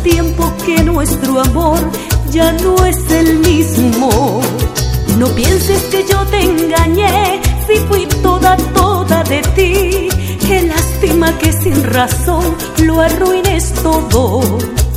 tiempo que nuestro amor ya no es el mismo. No pienses que yo te engañé, si fui toda, toda de ti. Qué lástima que sin razón lo arruines todo.